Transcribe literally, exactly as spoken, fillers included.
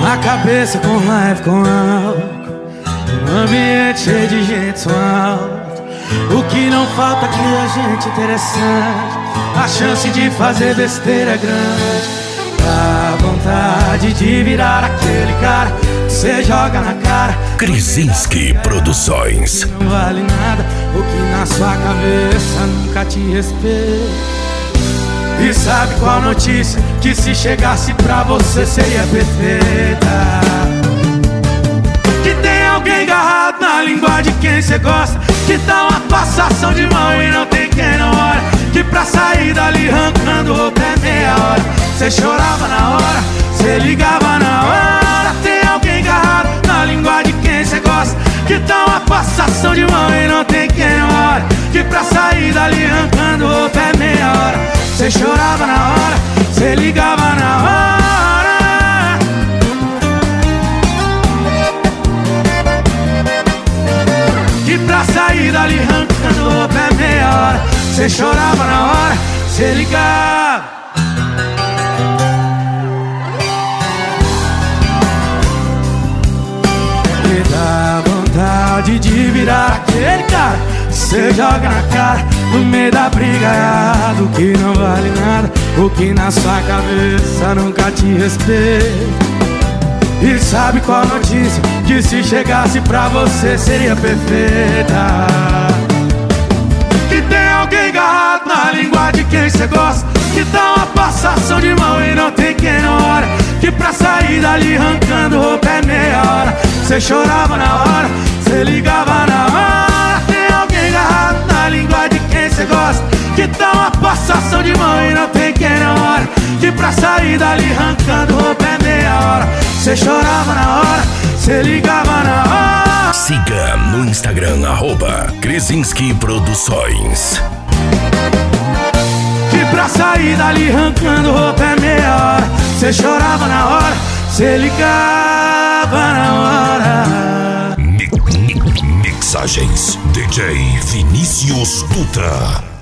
Na cabeça com raiva, com álcool, um ambiente cheio de gente suave. O que não falta aqui é gente interessante. A chance de fazer besteira é grande. Dá vontade de virar aquele cara que cê joga na cara. Krysinski Produções. Não vale nada, o que na sua cabeça nunca te respeita. E sabe qual notícia que se chegasse pra você seria perfeita? Que tem alguém agarrado na língua de quem cê gosta, que dá uma passação de mão e não tem quem não olha, que pra sair dali arrancando roupa é meia hora. Cê chorava na hora, cê ligava na hora. Tem alguém agarrado na língua de quem cê gosta, que dá uma passação de mão e não tem quem não olha, que pra sair dali arrancando roupa é meia hora. Cê chorava na hora, cê ligava na hora. Que pra sair dali arrancando roupa é meia hora. Cê chorava na hora, cê ligava. E dá vontade de virar aquele cara que cê joga na cara no meio da brigaiada. O que não vale nada, o que na sua cabeça nunca te respeita. E sabe qual notícia que se chegasse pra você seria perfeita? Que tem alguém agarrado na língua de quem cê gosta, que dá uma passação de mão e não tem quem não olha, que pra sair dali arrancando roupa é meia hora. Cê chorava na hora, cê ligava na hora. Tem alguém agarrado na língua de quem cê gosta, que dá uma passação de mão e não tem quem não olha, que pra sair dali arrancando roupa é meia hora. Cê chorava na hora, cê ligava na hora. Siga no Instagram, arroba Krysinski Produções. Que pra sair dali arrancando roupa é meia hora. Cê chorava na hora, cê ligava na hora. Mi mi Mixagens D J Vinícius Dutra.